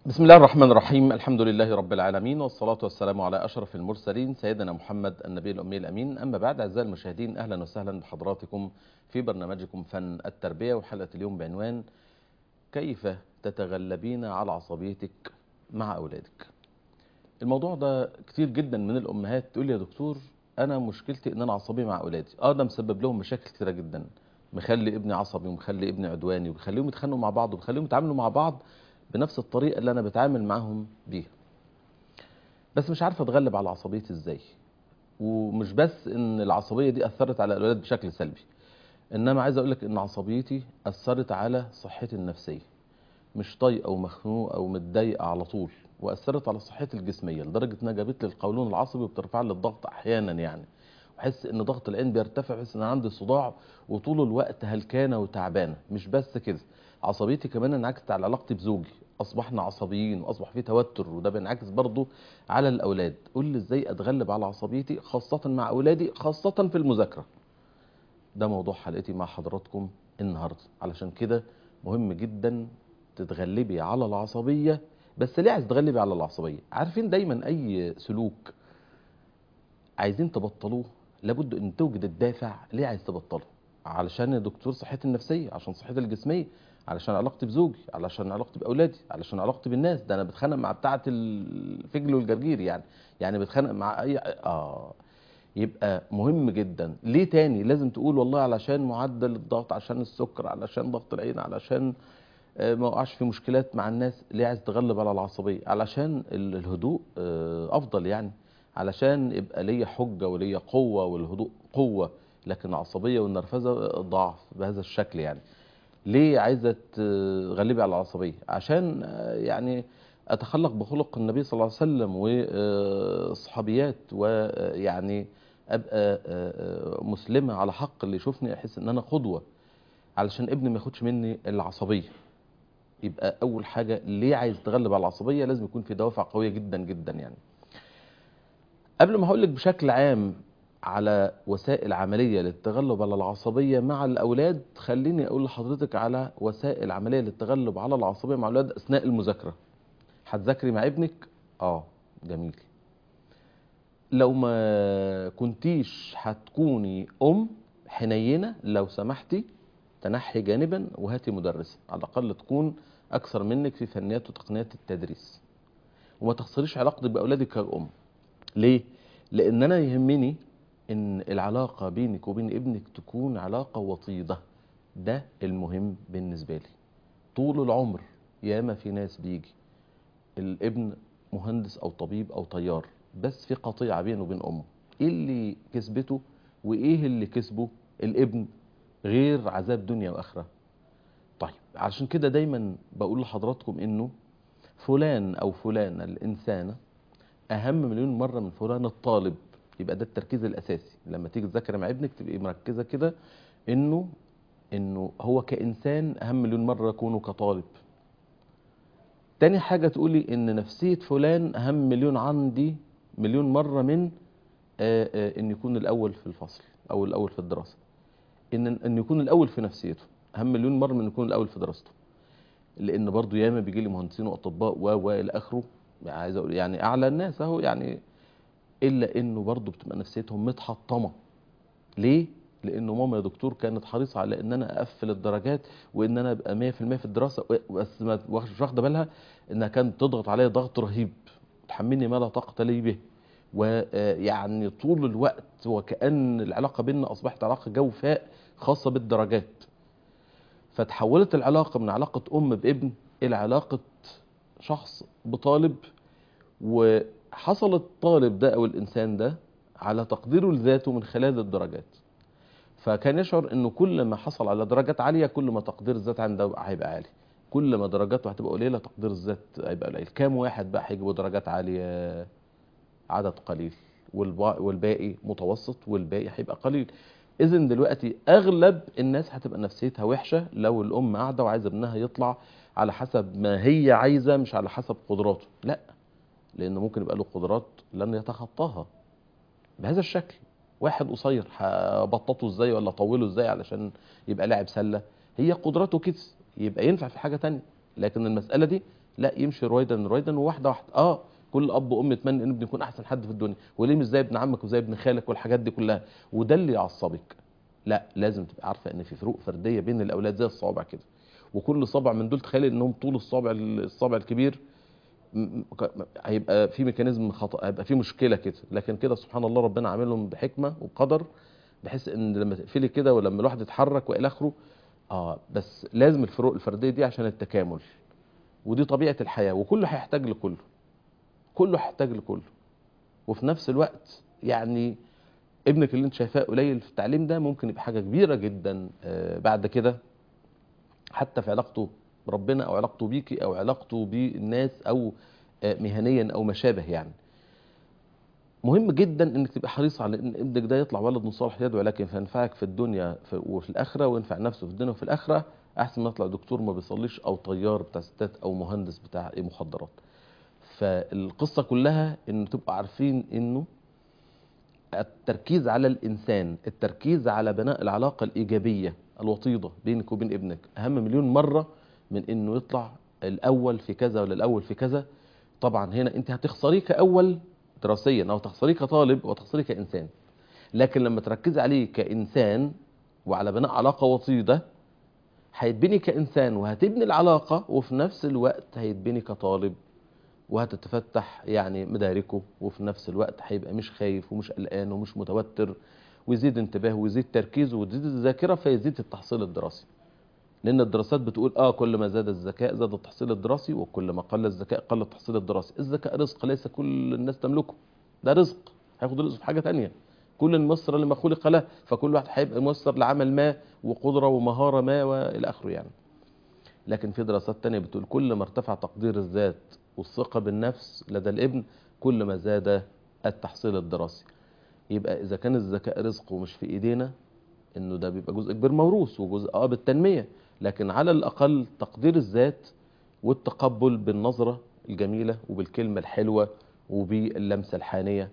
بسم الله الرحمن الرحيم. الحمد لله رب العالمين، والصلاة والسلام على أشرف المرسلين سيدنا محمد النبي الأمي الأمين. أما بعد، أعزائي المشاهدين، أهلا وسهلا بحضراتكم في برنامجكم فن التربية، وحلقة اليوم بعنوان كيف تتغلبين على عصبيتك مع أولادك. الموضوع ده كتير جدا من الأمهات تقول لي يا دكتور أنا مشكلتي إن أنا عصبي مع أولادي. ده مسبب لهم مشاكل كتيرة جدا، مخلي ابني عصبي ومخلي ابني عدواني وبيخليهم يتخانقوا مع بعض وبيخليهم يتعاملوا مع بعض بنفس الطريقة اللي أنا بتعامل معاهم بيها. بس مش عارف اتغلب على عصبيتي ازاي. ومش بس ان العصبيه دي اثرت على الاولاد بشكل سلبي، انما عايز اقول لك ان عصبيتي اثرت على صحتي النفسيه. مش طايقه ومخنوقه ومتضايقه على طول، واثرت على صحتي الجسميه لدرجه انها جابت لي القولون العصبي وبترفع لي الضغط احيانا يعني. بحس ان ضغط العين بيرتفع، بحس ان أنا عندي صداع وطول الوقت هلكانه وتعبانه. مش بس كده، عصبيتي كمان انعكست على علاقتي بزوجي، اصبحنا عصبيين واصبح في توتر، وده بينعكس برضو على الاولاد. قول لي ازاي اتغلب على عصبيتي خاصه مع اولادي، خاصه في المذاكره. ده موضوع حلقتي مع حضراتكم النهارده. علشان كده مهم جدا تتغلبي على العصبيه. بس ليه عايز تتغلبي على العصبيه؟ عارفين دايما اي سلوك عايزين تبطلوه لابد ان توجد الدافع ليه عايز تبطله. علشان يا دكتور صحتي النفسيه، عشان صحتي الجسميه، علشان علاقتي بزوجي، علشان علاقتي باولادي، علشان علاقتي بالناس. ده انا بتخانق مع بتاعه الفجل والجرجير يعني بتخانق مع اي يبقى مهم جدا. ليه تاني لازم تقول والله علشان معدل الضغط، عشان السكر، علشان ضغط العين، علشان ما وقعش في مشكلات مع الناس. ليه عايز تغلب على العصبيه؟ علشان الهدوء افضل يعني، علشان يبقى ليا حجه وليا قوه، والهدوء قوه، لكن العصبيه والنرفزه ضعف بهذا الشكل يعني. ليه عايزه تغلبي على العصبيه؟ عشان يعني اتخلق بخلق النبي صلى الله عليه وسلم والصحابيات، ويعني ابقى مسلمه على حق، اللي يشوفني احس ان انا قدوه، علشان ابني ما ياخدش مني العصبيه. يبقى اول حاجه ليه عايز تغلب على العصبيه لازم يكون في دوافع قويه جدا جدا يعني. قبل ما هقول لك بشكل عام على وسائل عمليه للتغلب على العصبيه مع الاولاد، خليني اقول لحضرتك على وسائل عمليه للتغلب على العصبيه مع الاولاد اثناء المذاكره. هتذاكري مع ابنك؟ جميل. لو ما كنتيش هتكوني حنينه، لو سمحتي تنحي جانبا وهاتي مدرسه على الاقل تكون اكثر منك في فنيات وتقنيات التدريس. وما تخسريش علاقتك باولادك كأم. ليه؟ لان انا يهمني ان العلاقه بينك وبين ابنك تكون علاقه وطيده. ده المهم بالنسبه لي. طول العمر ياما في ناس بيجي الابن مهندس او طبيب او طيار، بس في قطيعه بينه وبين امه. ايه اللي كسبته وايه اللي كسبه الابن غير عذاب دنيا واخره؟ طيب علشان كده دايما بقول لحضراتكم انه فلان او فلانه الانسانه اهم مليون مره من فلان الطالب. يبقى ده التركيز الاساسي لما تيجي تذاكر مع ابنك، تبقي مركزه كده انه هو كانسان اهم مليون مره يكونه كطالب. تاني حاجه تقولي ان نفسيه فلان اهم مليون عندي مليون مره من ان يكون الاول في الفصل او الاول في الدراسه. ان يكون الاول في نفسيته اهم مليون مره من إن يكون الاول في دراسته. لان برضو ياما بيجي لي مهندسين واطباء الى اخره، عايز اقول يعني اعلى الناس اهو يعني، الا انه برضو بتبقى نفسيتهم متحطمه. ليه؟ لانه ماما يا دكتور كانت حريصه على ان انا اقفل الدرجات وان انا ابقى 100% في الدراسه، بس ما مش واخده بالها انها كانت تضغط عليا ضغط رهيب، تحملني ما لا طاقه لي به. ويعني طول الوقت وكأن العلاقه بيننا اصبحت علاقه جوفاء خاصه بالدرجات. فتحولت العلاقه من علاقه ام بابن الى علاقه شخص بطالب. وحصل الطالب ده او الانسان ده على تقديره لذاته من خلال الدرجات. فكان يشعر انه كل ما حصل على درجات عاليه كل ما تقدير الذات عنده هيبقى عالي، كل ما درجاته هتبقى قليله تقدير الذات هيبقى قليل. كام واحد بقى هيجيبوا درجات عاليه؟ عدد قليل. والباقي متوسط، والباقي هيبقى قليل. اذا دلوقتي اغلب الناس هتبقى نفسيتها وحشه لو الام قاعده وعايزه ابنها يطلع على حسب ما هي عايزه، مش على حسب قدراته. لا، لانه ممكن يبقى له قدرات لن يتخطاها بهذا الشكل. واحد قصير هبططه ازاي ولا اطوله ازاي علشان يبقى لاعب سله؟ هي قدراته كده، يبقى ينفع في حاجه تانية. لكن المساله دي لا، يمشي رويدا رويدا وواحده واحده. كل اب وام يتمنى ان ابنه يكون احسن حد في الدنيا، وليه مش زي ابن عمك وزي ابن خالك والحاجات دي كلها، وده اللي يعصبك. لا، لازم تبقى عارفه ان في فروق فرديه بين الاولاد زي الصوابع كده، وكل صابع من دول تخيل انهم طول الصابع الكبير، هيبقى في ميكانيزم خطأ، هيبقى في مشكله كده. لكن كده سبحان الله ربنا عاملهم بحكمه وقدر، بحيث ان لما تقفلي كده ولما الواحد يتحرك والى اخره. بس لازم الفروق الفرديه دي عشان التكامل، ودي طبيعه الحياه، وكله هيحتاج لكله، كله هيحتاج لكله. وفي نفس الوقت يعني ابنك اللي انت شايفاه قليل في التعليم ده ممكن يبقى حاجه كبيره جدا بعد كده، حتى في علاقته بربنا او علاقته بيكي او علاقته بالناس او مهنيا او ما شابه يعني. مهم جدا انك تبقى حريص على ان ابنك ده يطلع ولد صالح يدعو لك فينفعك في الدنيا وفي الاخره، وينفع نفسه في الدنيا وفي الاخره، احسن ما يطلع دكتور ما بيصليش او طيار بتاع ستات او مهندس بتاع مخدرات. فالقصه كلها ان تبقى عارفين انه التركيز على الانسان، التركيز على بناء العلاقه الايجابيه الوطيده بينك وبين ابنك اهم مليون مره من انه يطلع الاول في كذا ولا الاول في كذا. طبعا هنا انت هتخسريه كاول دراسيا، او تخسريه كطالب وتخسريه كانسان. لكن لما تركزي عليه كانسان وعلى بناء علاقه وطيده، هيتبني كانسان وهتبني العلاقه، وفي نفس الوقت هيتبني كطالب وهتتفتح يعني مداركه، وفي نفس الوقت هيبقى مش خايف ومش قلقان ومش متوتر، ويزيد انتباهه ويزيد تركيزه وتزيد الذاكره، فيزيد التحصيل الدراسي. لان الدراسات بتقول كل ما زاد الذكاء زاد التحصيل الدراسي، وكل ما قل الذكاء قل التحصيل الدراسي. الذكاء رزق ليس كل الناس تملكه، ده رزق هياخد رزقه في حاجه تانية. كل ميسر لما خلق له، فكل واحد هيبقى ميسر لعمل ما وقدره ومهاره ما والى اخره يعني. لكن في دراسات تانية بتقول كل ما ارتفع تقدير الذات والثقه بالنفس لدى الابن، كل ما زاد التحصيل الدراسي. يبقى اذا كان الذكاء رزق ومش في ايدينا، انه ده بيبقى جزء كبير موروث وجزء بالتنميه، لكن على الاقل تقدير الذات والتقبل بالنظره الجميله وبالكلمه الحلوه وباللمسه الحانيه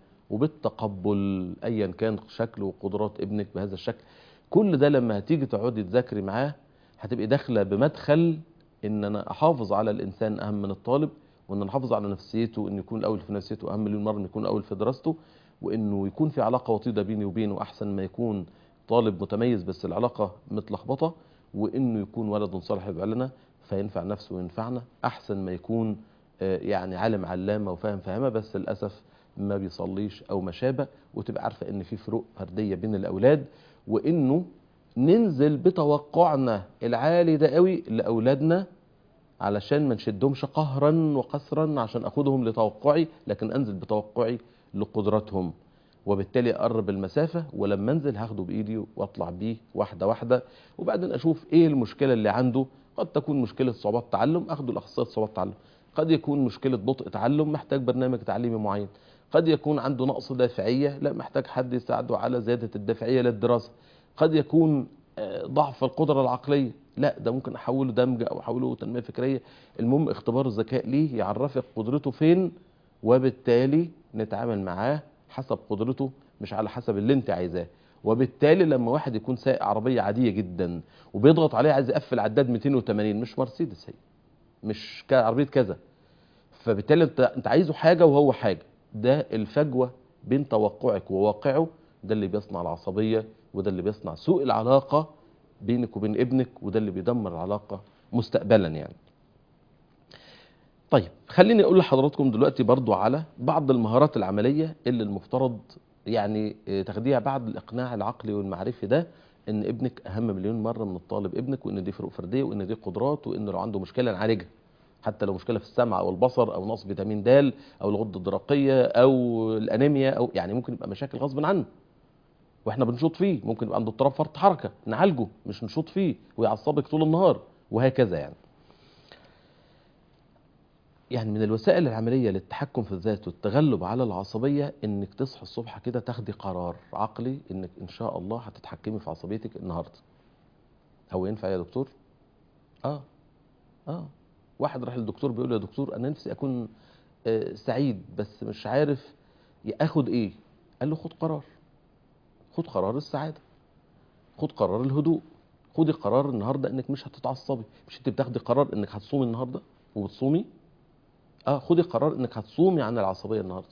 وبالتقبل ايا كان شكل وقدرات ابنك بهذا الشكل. كل ده لما هتيجي تقعدي تذاكري معاه، هتبقي داخله بمدخل ان انا احافظ على الانسان اهم من الطالب، وان انا احافظ على نفسيته، ان يكون الاول في نفسيته اهم مليون مره من يكون الاول في دراسته، وانه يكون في علاقه وطيده بيني وبينه احسن ما يكون طالب متميز بس العلاقه متلخبطه، وانه يكون ولد صالح يدعو لنا فينفع نفسه وينفعنا احسن ما يكون يعني عالم علامه وفاهم فاهمه بس للاسف ما بيصليش او ما شابه. وتبقى عارفه ان في فروق فرديه بين الاولاد، وانه ننزل بتوقعنا العالي ده قوي لاولادنا علشان ما نشدهمش قهرا وقسرا عشان اخدهم لتوقعي، لكن انزل بتوقعي لقدراتهم، وبالتالي اقرب المسافه. ولما انزل هاخده بايدي واطلع بيه واحده واحده، وبعدين اشوف ايه المشكله اللي عنده. قد تكون مشكله صعوبات تعلم، اخده لاخصائي صعوبات تعلم. قد يكون مشكله بطء تعلم، محتاج برنامج تعليمي معين. قد يكون عنده نقص دافعيه، لا محتاج حد يساعده على زياده الدافعيه للدراسه. قد يكون ضعف القدره العقليه، لا ده ممكن احوله دمج او احوله تنميه فكريه. المهم اختبار الذكاء ليه يعرفك قدرته فين، وبالتالي نتعامل معاه حسب قدرته مش على حسب اللي انت عايزاه. وبالتالي لما واحد يكون سايق عربيه عاديه جدا وبيضغط عليه عايز يقفل عداد 280، مش مرسيدس هي، مش عربيه كذا، فبالتالي انت عايزه حاجه وهو حاجه. ده الفجوه بين توقعك وواقعه، ده اللي بيصنع العصبيه، وده اللي بيصنع سوء العلاقه بينك وبين ابنك، وده اللي بيدمر العلاقه مستقبلا يعني. طيب خليني اقول لحضراتكم دلوقتي برضو على بعض المهارات العمليه اللي المفترض يعني تاخديها بعد الاقناع العقلي والمعرفي ده، ان ابنك اهم مليون مره من الطالب ابنك، وان دي فروق فرديه، وان دي قدرات، وان لو عنده مشكله نعالجها، حتى لو مشكله في السمع او البصر او نقص فيتامين د او الغده الدرقيه او الانيميا، او يعني ممكن يبقى مشاكل غصب عنه واحنا بنشوط فيه. ممكن يبقى عنده اضطراب فرط حركه، نعالجه مش نشوط فيه ويعصبك طول النهار، وهكذا يعني. يعني من الوسائل العملية للتحكم في الذات والتغلب على العصبية انك تصحى الصبح كده تاخدي قرار عقلي انك ان شاء الله هتتحكمي في عصبيتك النهاردة. هو ينفع يا دكتور؟ اه اه واحد راح للدكتور بيقول له يا دكتور انا نفسي اكون سعيد بس مش عارف اخد ايه. قال له خد قرار، خد قرار السعادة، خد قرار الهدوء، خدي قرار النهاردة انك مش هتتعصبي. مش انت بتاخدي قرار انك هتصومي النهاردة وبتصومي؟ خدي قرار انك هتصومي عن العصبيه النهارده.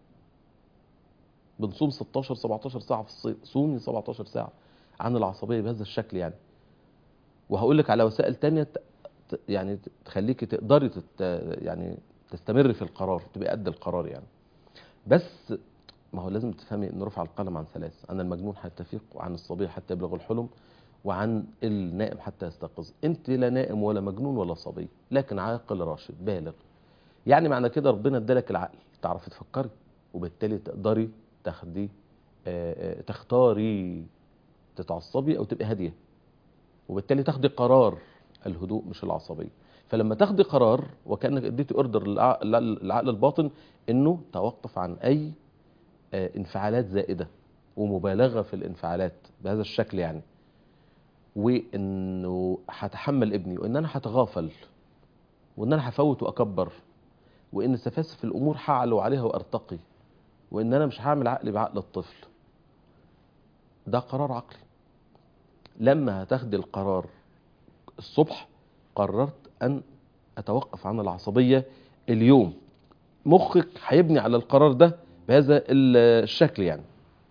بنصوم 16 17 ساعه في الصيف، صومي 17 ساعه عن العصبيه بهذا الشكل يعني. وهقول لك على وسائل تانية يعني تخليكي تقدري يعني تستمري في القرار، تبقى قد القرار يعني. بس ما هو لازم تفهمي ان رفع القلم عن ثلاث: عن المجنون حتى يفيق، وعن الصبي حتى يبلغ الحلم، وعن النائم حتى يستيقظ. انت لا نائم ولا مجنون ولا صبي، لكن عاقل راشد بالغ. يعني معنى كده ربنا ادالك العقل تعرفي تفكري، وبالتالي تقدري تاخدي تختاري تتعصبي او تبقي هاديه، وبالتالي تاخدي قرار الهدوء مش العصبيه. فلما تاخدي قرار وكانك اديتي اوردر للعقل الباطن انه توقف عن اي انفعالات زائده ومبالغه في الانفعالات بهذا الشكل يعني، وانه هتحمل ابني، وان انا هتغافل، وان انا هفوت واكبر، وان سفاسف الامور هعلو عليها وارتقي، وان انا مش هعمل عقلي بعقل الطفل. ده قرار عقلي. لما هتاخدي القرار الصبح قررت ان اتوقف عن العصبيه اليوم، مخك هيبني على القرار ده بهذا الشكل يعني.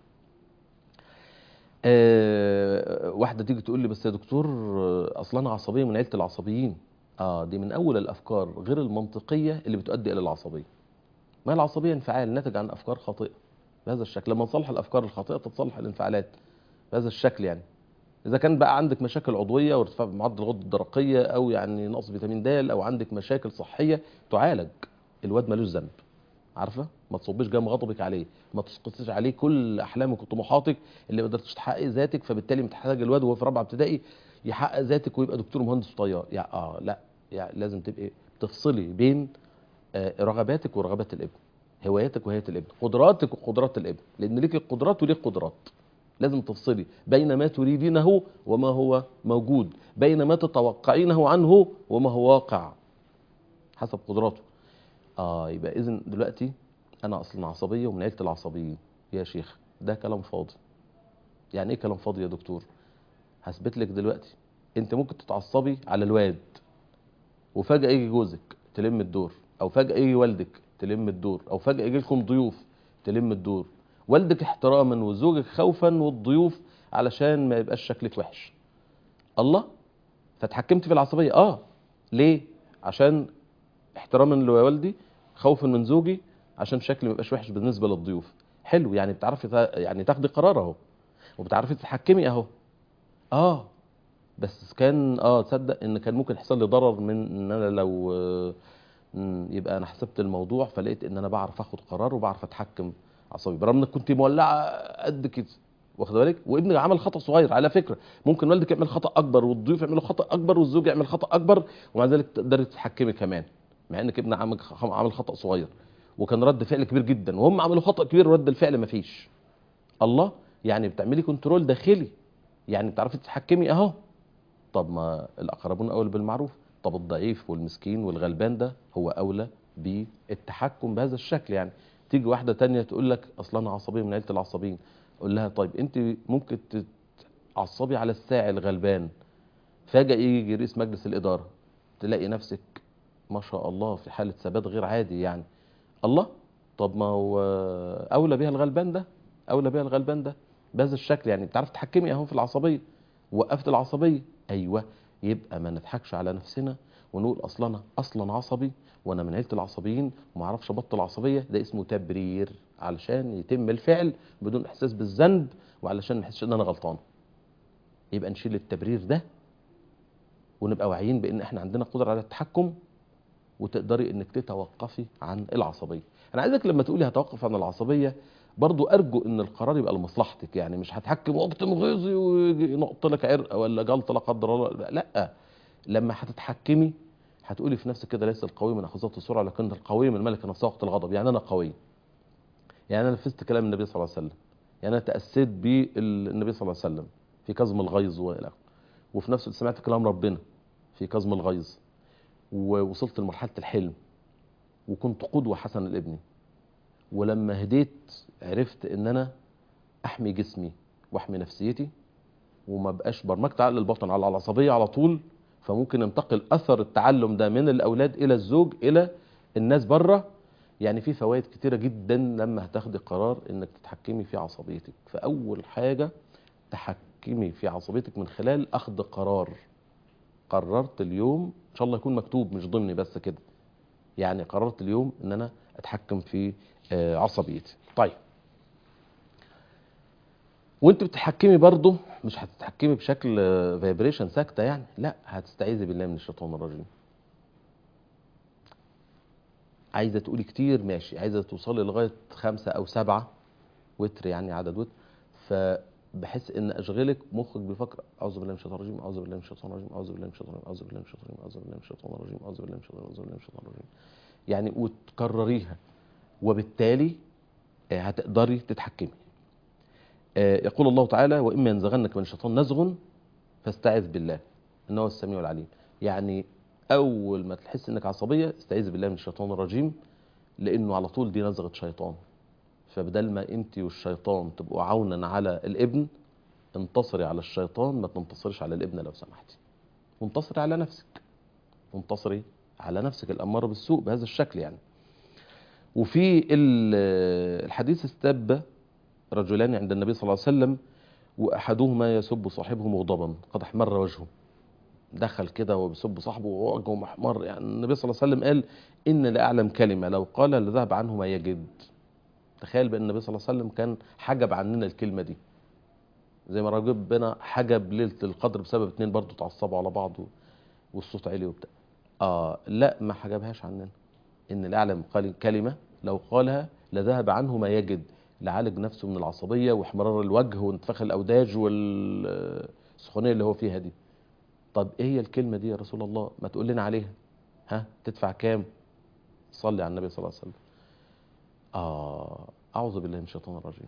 واحده تيجي تقول لي بس يا دكتور اصلا انا عصبيه من عيله العصبيين. دي من اول الافكار غير المنطقيه اللي بتؤدي الى العصبيه. ما العصبيه انفعال ناتج عن افكار خاطئه بهذا الشكل. لما نصلح الافكار الخاطئه تتصلح الانفعالات بهذا الشكل يعني. اذا كان بقى عندك مشاكل عضويه وارتفاع بمعدل الغده الدرقيه، او يعني نقص فيتامين د، او عندك مشاكل صحيه تعالج. الواد ملوش ذنب، عارفه؟ ما تصبيش جام غضبك عليه، ما تسقطيش عليه كل احلامك وطموحاتك اللي ما قدرتش تحققي ذاتك، فبالتالي محتاج الواد وهو في رابعه ابتدائي يحقق ذاتك ويبقى دكتور مهندس طيار يعني. لا، يعني لازم تبقي تفصلي بين رغباتك ورغبات الابن، هواياتك وهوايات الابن، قدراتك وقدرات الابن، لان ليك قدرات وليك قدرات. لازم تفصلي بين ما تريدينه وما هو موجود، بين ما تتوقعينه عنه وما هو واقع حسب قدراته. يبقى اذن دلوقتي انا اصلا عصبيه ومن عيله العصبيين يا شيخ، ده كلام فاضي. يعني ايه كلام فاضي يا دكتور؟ هثبت لك دلوقتي. انت ممكن تتعصبي على الواد وفجاه يجي جوزك تلم الدور، او فجاه يجي والدك تلم الدور، او فجاه يجي لكم ضيوف تلم الدور. والدك احتراما وزوجك خوفا، والضيوف علشان ما يبقاش شكلك وحش. الله، فتحكمت في العصبيه. ليه؟ عشان احتراما لوالدي، خوفا من زوجي، عشان شكلي ما يبقاش وحش بالنسبه للضيوف. حلو، يعني بتعرفي يعني تاخدي قرار اهو، وبتعرفي تتحكمي اهو. اه بس كان تصدق ان كان ممكن يحصل لي ضرر من ان انا لو يبقى انا حسبت الموضوع فلقيت ان انا بعرف اخد قرار وبعرف اتحكم عصبي، برغم انك كنت مولعه قد كده، واخد بالك؟ وابنك عمل خطا صغير على فكره. ممكن والدك يعمل خطا اكبر، والضيوف يعملوا خطا اكبر، والزوج يعمل خطا اكبر، ومع ذلك تقدري تتحكمي كمان، مع انك ابن عمك عمل خطا صغير وكان رد فعل كبير جدا، وهم عملوا خطا كبير ورد الفعل ما فيش. الله، يعني بتعملي كنترول داخلي، يعني بتعرفي تتحكمي اهو. طب ما الاقربون اولى بالمعروف. طب الضعيف والمسكين والغلبان ده هو اولى بالتحكم بهذا الشكل يعني. تيجي واحده تانية تقول لك اصلا انا عصبيه من عيله العصبيين. اقول لها طيب انت ممكن تتعصبي على الساعي الغلبان، فجاه يجي رئيس مجلس الاداره تلاقي نفسك ما شاء الله في حاله ثبات غير عادي يعني. الله، طب ما هو اولى بيها الغلبان ده، اولى بيها الغلبان ده بهذا الشكل يعني. بتعرف تحكمي اهو في العصبيه، وقفت العصبيه. ايوه، يبقى ما نضحكش على نفسنا ونقول اصلا انا اصلا عصبي وانا من عيله العصبيين وما اعرفش ابطل عصبيه. ده اسمه تبرير علشان يتم الفعل بدون احساس بالذنب، وعلشان ما احسش ان انا غلطان. يبقى نشيل التبرير ده ونبقى واعيين بان احنا عندنا قدره على التحكم، وتقدري انك تتوقفي عن العصبيه. انا عايزك لما تقولي هتوقف عن العصبيه برضو ارجو ان القرار يبقى لمصلحتك، يعني مش هتحكم وقت غيظي وينقط لك عرق ولا جلطه لا قدر الله. لا، لما هتتحكمي هتقولي في نفسك كده: ليس القوي من اخذته السرعه لكن القوي من ملك نفسه وقت الغضب. يعني انا قوي، يعني انا نفذت كلام النبي صلى الله عليه وسلم، يعني انا تاسيت بالنبي صلى الله عليه وسلم في كظم الغيظ والى اخره، وفي نفس الوقت سمعت كلام ربنا في كظم الغيظ، ووصلت لمرحله الحلم، وكنت قدوة حسنة لابني. ولما هديت عرفت ان انا احمي جسمي واحمي نفسيتي، وما بقاش برمجت عقل الباطن على العصبية على طول. فممكن ينتقل اثر التعلم ده من الاولاد الى الزوج الى الناس بره. يعني في فوائد كتيرة جدا لما هتاخدي قرار انك تتحكمي في عصبيتك. فاول حاجة تحكمي في عصبيتك من خلال اخذ قرار. قررت اليوم ان شاء الله يكون مكتوب مش ضمني بس كده، يعني قررت اليوم ان انا اتحكم في عصبيتي. طيب، وانت بتتحكمي برضه مش هتتحكمي بشكل فايبريشن ساكتة يعني، لا، هتستعيذي بالله من الشيطان الرجيم. عايزة تقولي كتير ماشي، عايزة توصلي لغاية 5 أو 7 وتر، يعني عدد وتر، فبحس ان اشغلك مخك بيفكر اعوذ بالله من الشيطان الرجيم، اعوذ بالله من الشيطان الرجيم، اعوذ بالله من الشيطان الرجيم، اعوذ بالله من الشيطان الرجيم، اعوذ بالله من الشيطان الرجيم، اعوذ بالله من الشيطان الرجيم، اعوذ بالله من الشيطان الرجيم، يعني وتكرريها، وبالتالي هتقدري تتحكمي. يقول الله تعالى: واما ينزغنك من الشيطان نزغ فاستعذ بالله انه هو السميع العليم. يعني اول ما تحس انك عصبيه استعيذ بالله من الشيطان الرجيم، لانه على طول دي نزغه شيطان. فبدل ما انت والشيطان تبقوا عونا على الابن، انتصري على الشيطان، ما تنتصريش على الابن لو سمحتي، وانتصري على نفسك، وانتصري على نفسك الأمارة بالسوء بهذا الشكل يعني. وفي الحديث استب رجلان عند النبي صلى الله عليه وسلم، وأحدهما يسب صاحبه مغضبا قد احمر وجهه. دخل كده وبيسب صاحبه ووجهه محمر، يعني النبي صلى الله عليه وسلم قال: إن لأعلم كلمة لو قال لذهب عنه ما يجد. تخيل بأن النبي صلى الله عليه وسلم كان حجب عننا الكلمة دي، زي ما ربنا حجب ليلة القدر بسبب 2 برضو اتعصبوا على بعض والصوت عالي وبتاع. لا، ما حجبهاش عننا. ان الاعلم قال كلمة لو قالها لذهب عنه ما يجد، لعالج نفسه من العصبية واحمرار الوجه وانتفاخ الاوداج والسخونية اللي هو فيها دي. طب ايه هي الكلمة دي يا رسول الله؟ ما تقول لنا عليها. تدفع كام؟ صلي على النبي صلى الله عليه وسلم. اعوذ بالله من الشيطان الرجيم،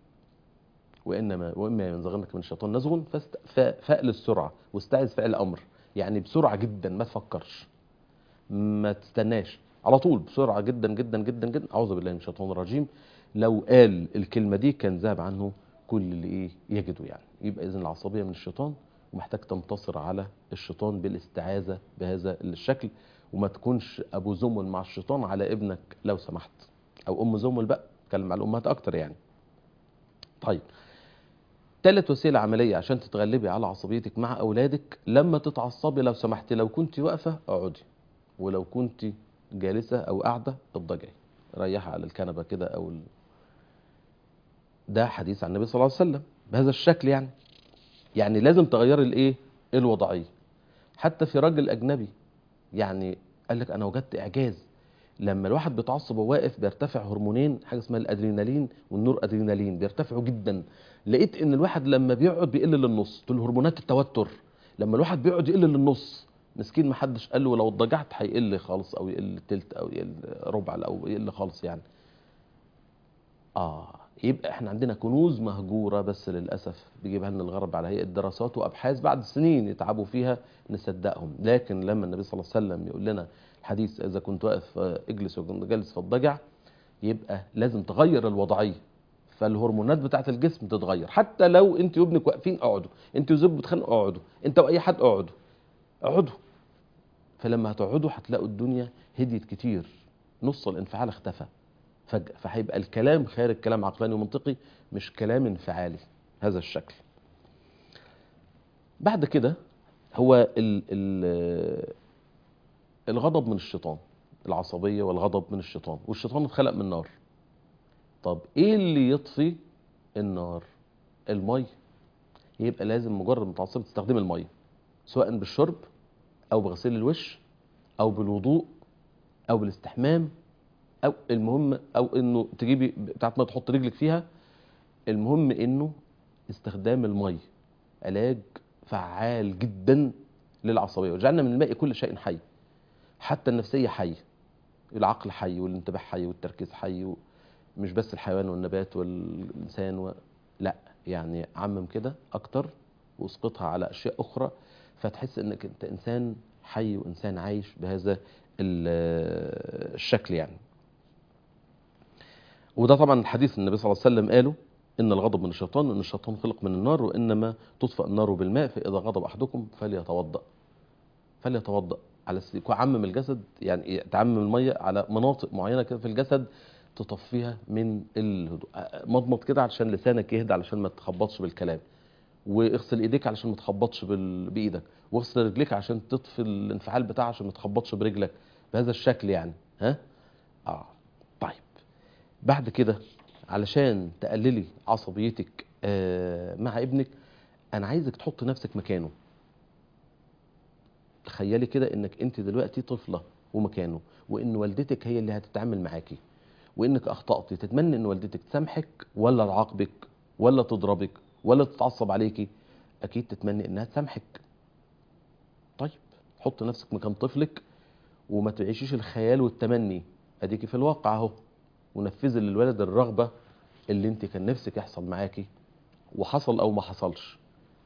واما ينزغنك من الشيطان نزغ فاعل السرعه واستعذ فعل امر، يعني بسرعه جدا، ما تفكرش، ما تستناش، على طول بسرعه جدا جدا جدا جدا اعوذ بالله من الشيطان الرجيم. لو قال الكلمه دي كان ذهب عنه كل اللي يجده يعني. يبقى اذن العصبيه من الشيطان، ومحتاج تنتصر على الشيطان بالاستعاذه بهذا الشكل، وما تكونش ابو زمل مع الشيطان على ابنك لو سمحت، او ام زمل بقى، اتكلم على الامهات اكتر يعني. طيب، 3 وسيلة عملية عشان تتغلبي على عصبيتك مع أولادك. لما تتعصبي لو سمحتي، لو كنت واقفة اقعدي، ولو كنت جالسة أو قاعدة اضطجعي، ريحي على الكنبة كده ده حديث عن النبي صلى الله عليه وسلم بهذا الشكل يعني. يعني لازم تغيري الوضعية. حتى في راجل أجنبي يعني قال لك أنا وجدت إعجاز، لما الواحد بيتعصب وواقف بيرتفع هرمونين، حاجه اسمها الادرينالين والنور ادرينالين، بيرتفعوا جدا. لقيت ان الواحد لما بيقعد بيقل للنص، دول هرمونات التوتر. لما الواحد بيقعد يقل للنص، مسكين ما حدش قال له لو اتضجعت هيقل خالص، او يقل تلت، او يقل ربع، او يقل خالص يعني. يبقى احنا عندنا كنوز مهجوره، بس للاسف بيجيبها لنا الغرب على هيئه دراسات وابحاث بعد سنين يتعبوا فيها نصدقهم. لكن لما النبي صلى الله عليه وسلم يقول لنا الحديث: اذا كنت واقف اجلس، وكنت جالس فاضطجع، يبقى لازم تغير الوضعيه، فالهرمونات بتاعه الجسم تتغير. حتى لو انت وابنك واقفين اقعدوا، انت وزوجك بتخانقوا اقعدوا، انت واي حد اقعدوا. فلما هتقعدوا هتلاقوا الدنيا هديت كتير، نص الانفعال اختفى فجأة، فهيبقى الكلام خارج كلام عقلاني ومنطقي، مش كلام انفعالي هذا الشكل. بعد كده هو الغضب من الشيطان، العصبية والغضب من الشيطان، والشيطان اتخلق من نار. طب ايه اللي يطفي النار؟ المية. يبقى لازم مجرد ما تعصبي تستخدمي المية، سواء بالشرب او بغسيل الوش او بالوضوء او بالاستحمام، او المهم او انه تجيبي بتاعت ما تحط رجلك فيها. المهم انه استخدام المي علاج فعال جدا للعصبيه. وجعلنا من الماء كل شيء حي، حتى النفسيه حيه، العقل حي، والانتباه حي، والتركيز حي، مش بس الحيوان والنبات والانسان لا، يعني عمم كده اكتر واسقطها على اشياء اخرى، فتحس انك انت انسان حي وانسان عايش بهذا الشكل يعني. وده طبعا الحديث النبي صلى الله عليه وسلم قاله: إن الغضب من الشيطان، وإن الشيطان خلق من النار، وإنما تطفأ النار بالماء، فإذا غضب أحدكم فليتوضأ. على عمم الجسد، يعني تعمم الميه على مناطق معينه كده في الجسد تطفيها من الهدوء. مضمض كده علشان لسانك يهدى، علشان ما تخبطش بالكلام، واغسل ايديك علشان ما تخبطش بايدك، واغسل رجليك عشان تطفي الانفعال بتاعها عشان ما تخبطش برجلك، بهذا الشكل يعني. ها اه طيب. بعد كده علشان تقللي عصبيتك مع ابنك، انا عايزك تحط نفسك مكانه. تخيلي كده انك انت دلوقتي طفله ومكانه، وان والدتك هي اللي هتتعامل معاكي، وانك اخطأتي، تتمنى ان والدتك تسامحك ولا تعاقبك ولا تضربك ولا تتعصب عليكي؟ اكيد تتمنى انها تسامحك. طيب حط نفسك مكان طفلك، وما تعيشيش الخيال والتمني، اديكي في الواقع اهو، ونفذي للولد الرغبه اللي انت كان نفسك يحصل معاكي وحصل او ما حصلش،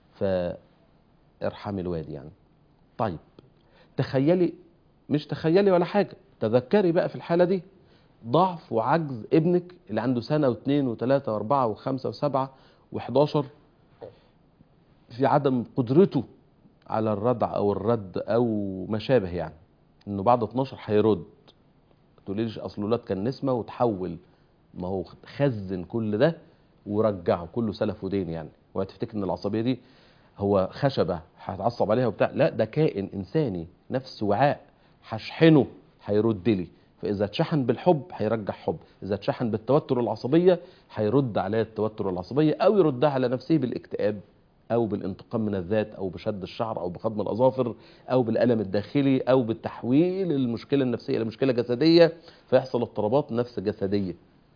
فارحمي الواد يعني. طيب تخيلي، مش تخيلي ولا حاجه، تذكري بقى في الحاله دي ضعف وعجز ابنك اللي عنده سنه واثنين وثلاثه واربعه وخمسه وسبعه و11، في عدم قدرته على الردع او الرد او ما شابه، يعني انه بعد 12 هيرد. تقوليش اصل الولاد كان نسمه وتحول، ما هو خزن كل ده ورجعه كله سلف ودين يعني. وهتفتكر ان العصبيه دي هو خشبه هتعصب عليها وبتاع، لا ده كائن انساني نفس وعاء، هشحنه هيرد لي. فاذا اتشحن بالحب هيرجع حب، اذا اتشحن بالتوتر والعصبيه هيرد عليا التوتر والعصبيه، او يردها على نفسه بالاكتئاب او بالانتقام من الذات او بشد الشعر او بخضم الاظافر او بالالم الداخلي او بالتحويل المشكله النفسيه لمشكله جسديه، فيحصل اضطرابات نفس جسديه،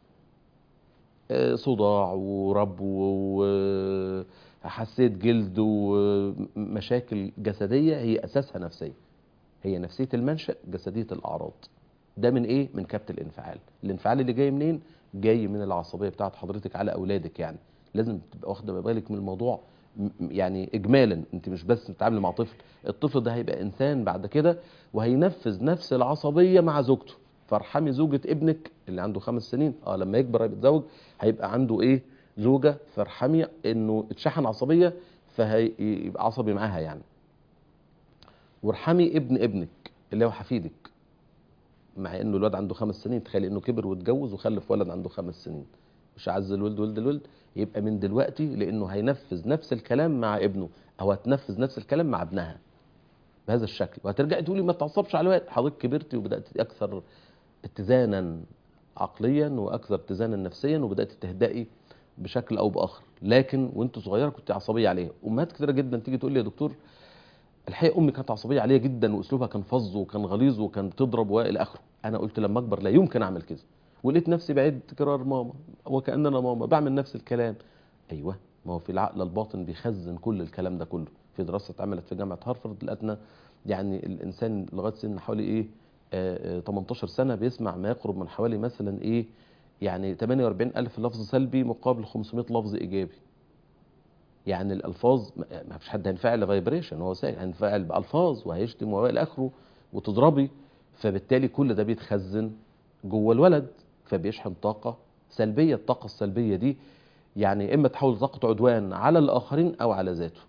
صداع وربو وحسيت جلد ومشاكل جسديه هي اساسها نفسيه. هي نفسيه المنشأ، جسديه الاعراض. ده من ايه؟ من كبت الانفعال. الانفعال اللي جاي منين؟ جاي من العصبيه بتاعت حضرتك على اولادك يعني. لازم تبقى واخده بالك من الموضوع يعني اجمالا. انت مش بس بتتعاملي مع طفل، الطفل ده هيبقى انسان بعد كده وهينفذ نفس العصبيه مع زوجته. فارحمي زوجة ابنك اللي عنده 5 سنين، لما يكبر يتزوج هيبقى عنده ايه؟ زوجة. فارحمي انه اتشحن عصبية فهيبقى عصبي معاها يعني. وارحمي ابن ابنك اللي هو حفيدك، مع انه الواد عنده 5 سنين، تخيل انه كبر واتجوز وخلف ولد عنده 5 سنين. مش عز الولد ولد الولد، يبقى من دلوقتي، لانه هينفذ نفس الكلام مع ابنه او هتنفذ نفس الكلام مع ابنها بهذا الشكل. وهترجعي تقولي ما تعصبش على الواد، حضرتك كبرتي وبدات اكثر اتزانا عقليا واكثر اتزانا نفسيا، وبدات تهدئي بشكل او باخر. لكن وانت صغيره كنت عصبيه عليها. امهات كتيره جدا تيجي تقول لي يا دكتور الحقيقه امي كانت عصبيه عليا جدا واسلوبها كان فظ وكان غليظ وكان تضرب والى اخره. انا قلت لما اكبر لا يمكن اعمل كده، ولقيت نفسي بعيد تكرار ماما وكاننا ماما بعمل نفس الكلام. ايوه، ما هو في العقل الباطن بيخزن كل الكلام ده كله. في دراسه اتعملت في جامعه هارفارد لقتنا يعني الانسان لغايه سن حوالي ايه 18 سنه بيسمع ما يقرب من حوالي مثلا ايه يعني 48,000 لفظ سلبي مقابل 500 لفظ ايجابي. يعني الالفاظ ما فيش حد هينفعل فايبريشن، هو هينفعل بالفاظ وهيشتم والى اخره وتضربي. فبالتالي كل ده بيتخزن جوه الولد، فبيشحن طاقه سلبيه. الطاقه السلبيه دي يعني اما تحول طاقه عدوان على الاخرين او على ذاته.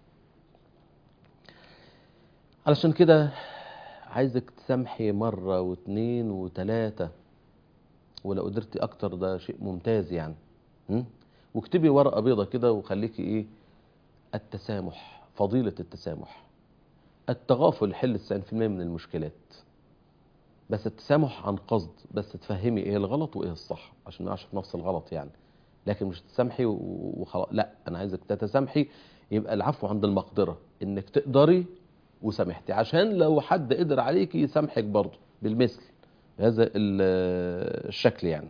علشان كده عايزك تسامحي مره واثنين وثلاثه، ولو قدرتي اكتر ده شيء ممتاز يعني. م? واكتبي ورقه بيضه كده وخليكي ايه؟ التسامح، فضيله التسامح. التغافل يحل 90% من المشكلات، بس التسامح عن قصد، بس تفهمي ايه الغلط وايه الصح عشان ما نقعش في نفس الغلط يعني. لكن مش تسامحي وخلاص، لا، انا عايزك تتسامحي. يبقى العفو عند المقدره، انك تقدري وسامحتي، عشان لو حد قدر عليكي يسامحك برضه بالمثل بهذا الشكل يعني.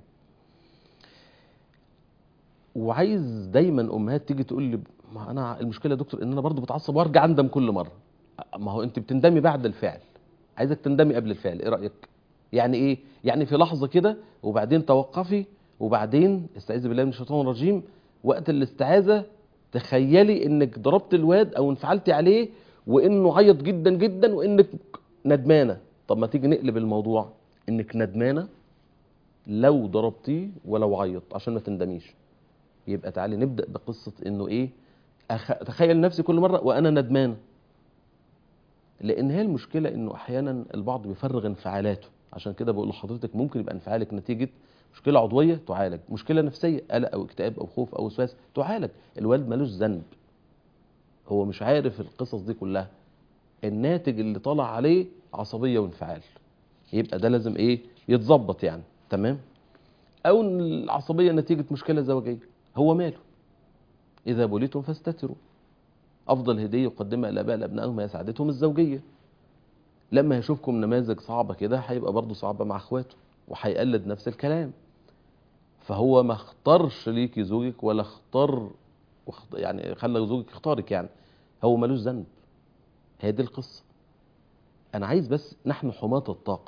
وعايز دايما امهات تيجي تقول لي ما انا المشكله يا دكتور ان انا برضه بتعصب وارجع اندم كل مره. ما هو انت بتندمي بعد الفعل، عايزك تندمي قبل الفعل. ايه رايك؟ يعني ايه؟ يعني في لحظه كده وبعدين توقفي، وبعدين استعيذي بالله من الشيطان الرجيم، وقت الاستعاذه تخيلي انك ضربت الواد او انفعلتي عليه وانه عيط جدا جدا وانك ندمانه. طب ما تيجي نقلب الموضوع، انك ندمانه لو ضربتيه ولو عيط عشان ما تندميش. يبقى تعالي نبدا بقصه انه ايه؟ تخيل نفسي كل مره وانا ندمانه. لان هي المشكله انه احيانا البعض بيفرغ انفعالاته. عشان كده بقول لحضرتك ممكن يبقى انفعالك نتيجه مشكله عضويه تعالج، مشكله نفسيه قلق او اكتئاب او خوف او وسواس تعالج. الوالد ملوش ذنب، هو مش عارف القصص دي كلها، الناتج اللي طلع عليه عصبيه وانفعال، يبقى ده لازم ايه يتظبط يعني. تمام. او إن العصبيه نتيجه مشكله زوجيه، هو ماله؟ اذا بليتم فاستتروا. افضل هديه يقدمها الاباء لابنائهم هي سعادتهم الزوجيه. لما يشوفكم نماذج صعبه كده هيبقى برضه صعبه مع اخواته وهيقلد نفس الكلام. فهو ما اختارش ليكي زوجك ولا اختار يعني خلى زوجك يختارك يعني، هو ملوش ذنب. هي دي القصه. انا عايز بس نحن حماة الطاقه.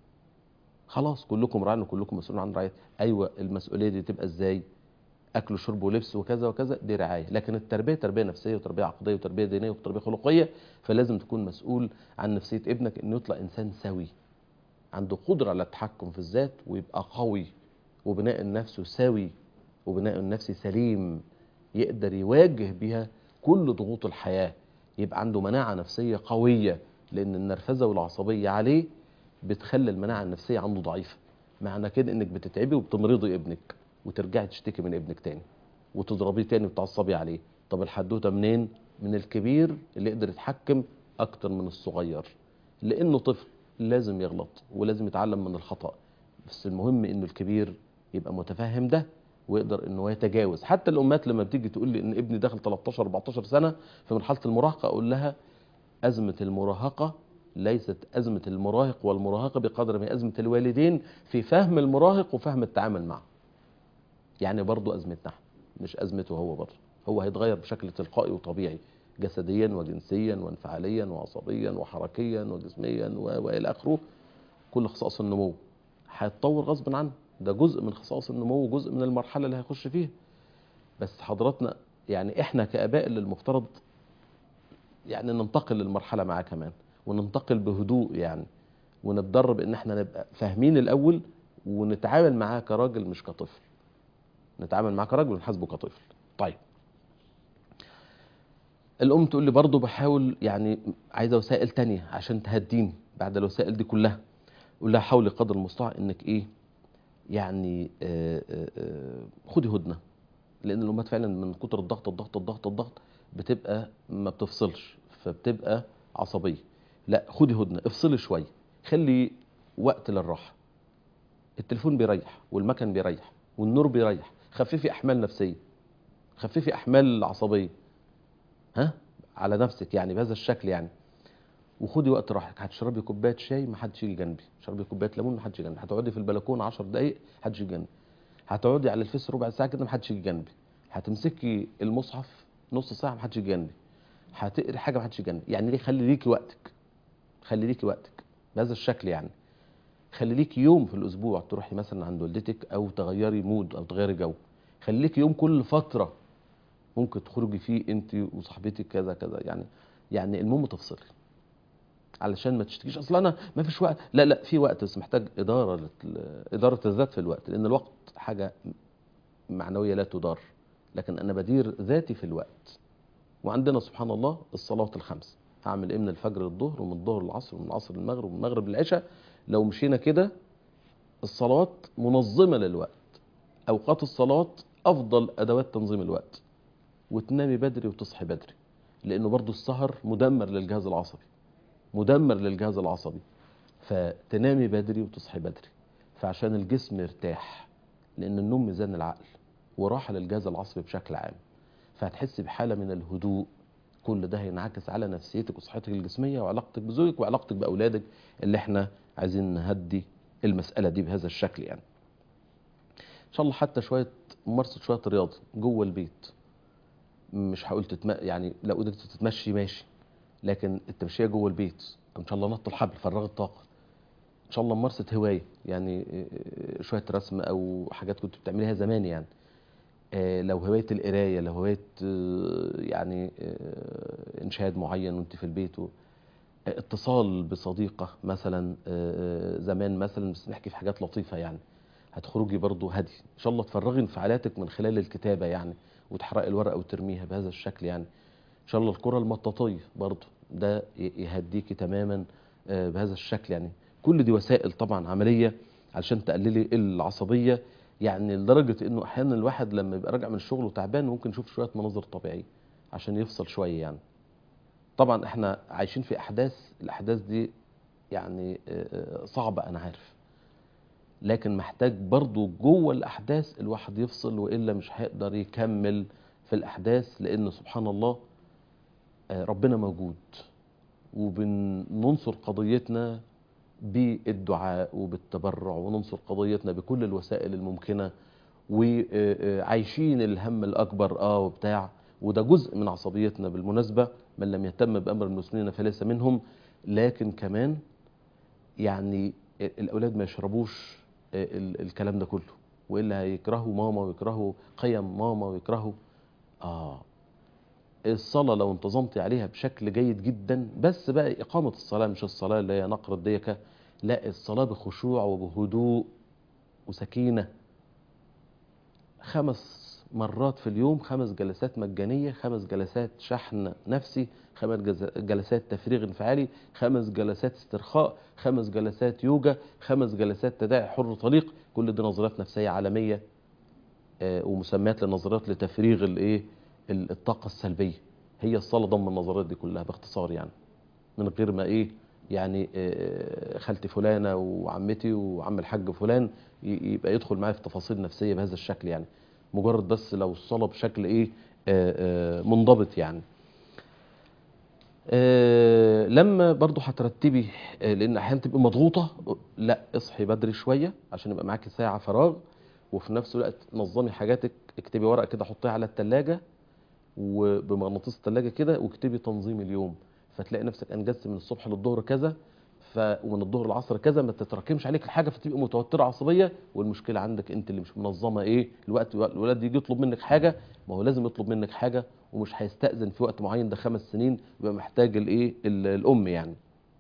خلاص كلكم راع وكلكم مسؤول عن رعايته. ايوه المسؤوليه دي تبقى ازاي؟ اكل وشرب ولبس وكذا وكذا دي رعايه، لكن التربيه تربيه نفسيه وتربيه عقديه وتربيه دينيه وتربيه خلقيه. فلازم تكون مسؤول عن نفسيه ابنك، انه يطلع انسان سوي عنده قدره على التحكم في الذات ويبقى قوي، وبناء النفس سوي وبناء النفس سليم، يقدر يواجه بها كل ضغوط الحياه، يبقى عنده مناعه نفسيه قويه. لان النرفزه والعصبيه عليه بتخلي المناعه النفسيه عنده ضعيفه. معنى كده انك بتتعبي وبتمرضي ابنك وترجعي تشتكي من ابنك تاني وتضربيه تاني وتعصبي عليه. طب الحدوته منين؟ من الكبير اللي يقدر يتحكم اكتر من الصغير، لانه طفل لازم يغلط ولازم يتعلم من الخطأ. بس المهم انه الكبير يبقى متفهم ده ويقدر انه يتجاوز. حتى الامهات لما بتيجي تقول لي ان ابني داخل 13 14 سنه في مرحله المراهقه، اقول لها ازمه المراهقه ليست ازمه المراهق والمراهقه بقدر ما ازمه الوالدين في فهم المراهق وفهم التعامل معه. يعني برضه ازمتنا احنا مش ازمته هو، برضه هو هيتغير بشكل تلقائي وطبيعي، جسديا وجنسيا وانفعاليا وعصبيا وحركيا وجسميا والى اخره. كل خصائص النمو هيتطور غصب عنه، ده جزء من خصائص النمو وجزء من المرحله اللي هيخش فيها. بس حضراتنا يعني احنا كاباء اللي المفترض يعني ننتقل للمرحله معاه كمان، وننتقل بهدوء يعني، ونتدرب ان احنا نبقى فاهمين الاول ونتعامل معاه كراجل مش كطفل. نتعامل معاه كراجل ونحاسبه كطفل. طيب الام تقول لي برضه بحاول يعني عايزه وسائل تانية عشان تهديني بعد الوسائل دي كلها. اقول لها حاولي قدر المستطاع انك ايه يعني خدي هدنه. لان الامهات فعلا من كتر الضغط الضغط الضغط الضغط بتبقى ما بتفصلش، فبتبقى عصبيه. لا خدي هدنه، افصلي شويه، خلي وقت للراحه. التليفون بيريح والمكن بيريح والنور بيريح. خففي احمال نفسيه، خففي احمال عصبيه ها على نفسك يعني بهذا الشكل يعني. وخدي وقت راحتك. هتشربي كوبايه شاي ما حدش يجي جنبي، تشربي كوبايه ليمون ما حدش يجي جنبي، هتقعدي في البلكونه 10 دقائق ما حدش يجي جنبي، هتقعدي على الفيس ربع ساعه كده ما حدش يجي جنبي، هتمسكي المصحف نص ساعه ما حدش يجي جنبي، هتقري حاجه ما حدش يجي جنبي. يعني ليه؟ خلي ليكي وقتك، خلي ليكي وقتك بهذا الشكل يعني. خلي ليكي يوم في الاسبوع تروحي مثلا عند والدتك او تغيري مود او تغيري جو. خلي ليكي يوم كل فتره ممكن تخرجي فيه انت وصاحبتك كذا كذا يعني. يعني المهم تفصلي علشان ما تشتكيش اصل انا ما فيش وقت. لا لا في وقت، بس محتاج اداره الذات في الوقت، لان الوقت حاجه معنويه لا تدار. لكن انا بدير ذاتي في الوقت. وعندنا سبحان الله الصلاه الخمس، هعمل ايه من الفجر للظهر ومن الظهر للعصر ومن العصر للمغرب ومن المغرب للعشاء. لو مشينا كده الصلاه منظمه للوقت. اوقات الصلاه افضل ادوات تنظيم الوقت. وتنامي بدري وتصحي بدري، لانه برضو السهر مدمر للجهاز العصبي، مدمر للجهاز العصبي. فتنامي بدري وتصحي بدري، فعشان الجسم يرتاح، لان النوم ميزان العقل وراحه للجهاز العصبي بشكل عام. فهتحسي بحاله من الهدوء. كل ده هينعكس على نفسيتك وصحتك الجسميه وعلاقتك بزوجك وعلاقتك باولادك، اللي احنا عايزين نهدي المساله دي بهذا الشكل يعني. ان شاء الله حتى شويه ممارسه شويه رياضه جوه البيت. مش هقول يعني لو قدرت تتمشي ماشي، لكن التمشيه جوه البيت ان شاء الله نط الحبل فرغ الطاقه. ان شاء الله ممارسه هوايه يعني شويه رسم او حاجات كنت بتعمليها زمان يعني. لو هوايه القرايه، لو هوايه يعني انشاد معين وانت في البيت اتصال بصديقه مثلا زمان مثلا، بس نحكي في حاجات لطيفه يعني. هتخرجي برضو هدي ان شاء الله، تفرغي انفعالاتك من خلال الكتابه يعني، وتحرقي الورقه وترميها بهذا الشكل يعني. ان شاء الله الكره المطاطيه برضو ده يهديكي تماما بهذا الشكل. يعني كل دي وسائل طبعا عملية علشان تقللي العصبية، يعني لدرجة انه احيانا الواحد لما يبقى راجع من الشغل وتعبان ممكن يشوف شوية مناظر طبيعية عشان يفصل شوية. يعني طبعا احنا عايشين في الاحداث دي يعني صعبة انا عارف، لكن محتاج برضو جوه الاحداث الواحد يفصل، والا مش هيقدر يكمل في الاحداث. لان سبحان الله ربنا موجود، وبننصر قضيتنا بالدعاء وبالتبرع، وننصر قضيتنا بكل الوسائل الممكنة، وعايشين الهم الأكبر وبتاع. وده جزء من عصبيتنا بالمناسبة، من لم يهتم بأمر المسلمين فليس منهم. لكن كمان يعني الأولاد ما يشربوش الكلام ده كله، وإلا هيكرهوا ماما ويكرهوا قيم ماما ويكرهوا الصلاة لو انتظمتي عليها بشكل جيد جدا. بس بقى إقامة الصلاة مش الصلاة اللي هي نقر الديكة، لا، الصلاة بخشوع وبهدوء وسكينة. 5 مرات في اليوم، 5 جلسات مجانية، 5 جلسات شحن نفسي، 5 جلسات تفريغ انفعالي، 5 جلسات استرخاء، 5 جلسات يوجا، 5 جلسات تداعي حر طليق. كل دي نظريات نفسية عالمية ومسميات للنظريات لتفريغ الطاقة السلبية. هي الصلاة ضمن النظريات دي كلها باختصار، يعني من غير ما يعني خالتي فلانة وعمتي وعم الحاج فلان يبقى يدخل معايا في تفاصيل نفسية بهذا الشكل. يعني مجرد بس لو الصلاة بشكل منضبط. يعني لما برضو هترتبي لان احيانا تبقي مضغوطة، لا اصحي بدري شوية عشان يبقى معاكي ساعة فراغ، وفي نفس الوقت نظمي حاجاتك. اكتبي ورقة كده حطيها على التلاجة وبمغناطيس التلاجة كده، واكتبي تنظيم اليوم، فتلاقي نفسك انجزت من الصبح للظهر كذا، ومن الظهر للعصر كذا. ما تتراكمش عليك الحاجه فتبقى متوتره عصبيه، والمشكله عندك انت اللي مش منظمه الوقت. الولاد يجي يطلب منك حاجه، ما هو لازم يطلب منك حاجه ومش هيستأذن في وقت معين، ده 5 سنين يبقى محتاج الام يعني.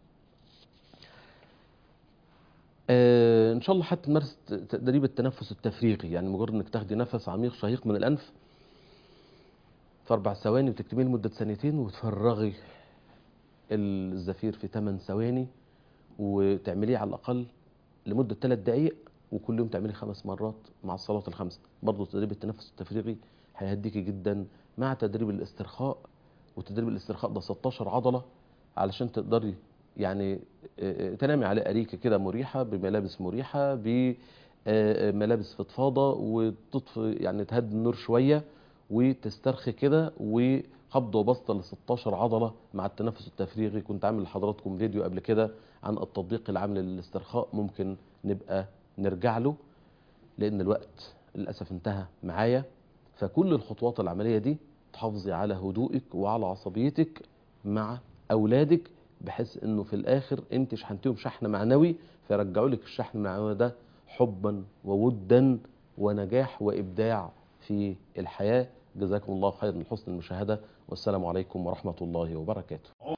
ان شاء الله هتمارس تدريب التنفس التفريغي. يعني مجرد انك تاخدي نفس عميق شهيق من الانف في 4 ثواني وتكتميه لمده 2 وتفرغي الزفير في 8 ثواني، وتعمليه على الأقل لمدة 3 دقايق، وكل يوم تعملي 5 مرات مع الصلوات ال5. برضه تدريب التنفس التفريغي هيهديكي جدا مع تدريب الاسترخاء. وتدريب الاسترخاء ده 16 عضلة علشان تقدري يعني تنامي على أريكة كده مريحة، بملابس مريحة، بملابس فضفاضة، وتطفي يعني تهدي النور شوية وتسترخي كده، وقبض وبسط ل 16 عضلة مع التنفس التفريغي. كنت عامل لحضراتكم فيديو قبل كده عن التطبيق العام للاسترخاء، ممكن نبقى نرجع له لأن الوقت للأسف انتهى معايا. فكل الخطوات العملية دي تحافظي على هدوئك وعلى عصبيتك مع أولادك، بحيث أنه في الآخر أنت شحنتيهم شحن معنوي، فيرجعوا لك الشحن المعنوي ده حبا وودا ونجاح وإبداع في الحياة. جزاكم الله خيرا من حسن المشاهدة، والسلام عليكم ورحمة الله وبركاته.